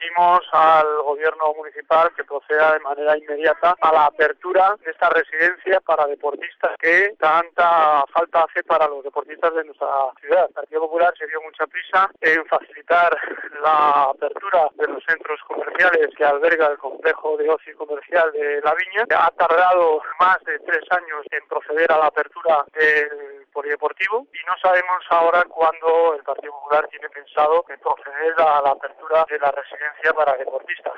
Pedimos al gobierno municipal que proceda de manera inmediata a la apertura de esta residencia para deportistas que tanta falta hace para los deportistas de nuestra ciudad. El Partido Popular se dio mucha prisa en facilitar la apertura de los centros comerciales que alberga el complejo de ocio comercial de La Viña. Ha tardado más de 3 años en proceder a la apertura del polideportivo y no sabemos ahora cuándo el Partido Popular tiene pensado en proceder a la apertura de la residencia para deportistas.